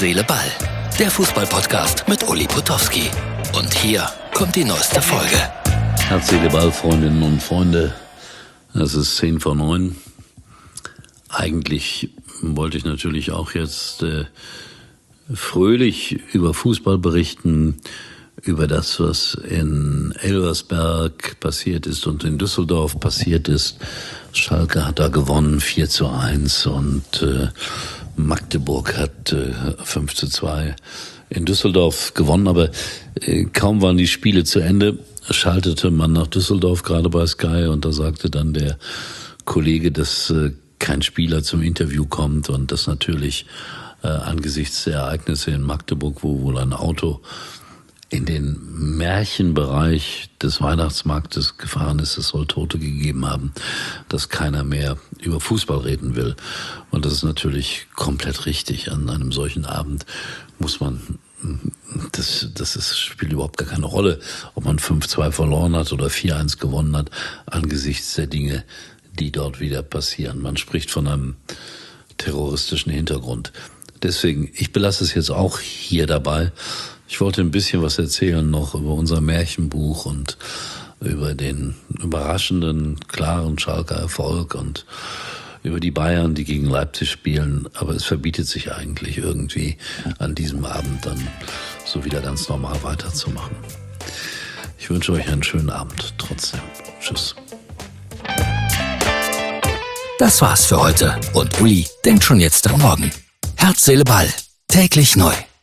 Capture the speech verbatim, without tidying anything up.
Seele, Ball. Der Fußball-Podcast mit Uli Potowski. Und hier kommt die neueste Folge. Herz, Seele, Ball, Freundinnen und Freunde. Es ist zehn vor neun. Eigentlich wollte ich natürlich auch jetzt äh, fröhlich über Fußball berichten, über das, was in Elversberg passiert ist und in Düsseldorf passiert ist. Schalke hat da gewonnen, vier zu eins, und äh, Magdeburg hat äh, fünf zu zwei in Düsseldorf gewonnen. Aber äh, kaum waren die Spiele zu Ende, schaltete man nach Düsseldorf, gerade bei Sky, und da sagte dann der Kollege, dass äh, kein Spieler zum Interview kommt und das natürlich äh, angesichts der Ereignisse in Magdeburg, wo wohl ein Auto in den Märchenbereich des Weihnachtsmarktes gefahren ist, es soll Tote gegeben haben, dass keiner mehr über Fußball reden will. Und das ist natürlich komplett richtig. An einem solchen Abend muss man, das, das ist, spielt überhaupt gar keine Rolle, ob man fünf zwei verloren hat oder vier eins gewonnen hat, angesichts der Dinge, die dort wieder passieren. Man spricht von einem terroristischen Hintergrund. Deswegen, ich belasse es jetzt auch hier dabei. Ich wollte ein bisschen was erzählen noch über unser Märchenbuch und über den überraschenden, klaren Schalker Erfolg und über die Bayern, die gegen Leipzig spielen. Aber es verbietet sich eigentlich irgendwie an diesem Abend dann so wieder ganz normal weiterzumachen. Ich wünsche euch einen schönen Abend trotzdem. Tschüss. Das war's für heute und Uli denkt schon jetzt am Morgen. Herz, Seele, Ball. Täglich neu.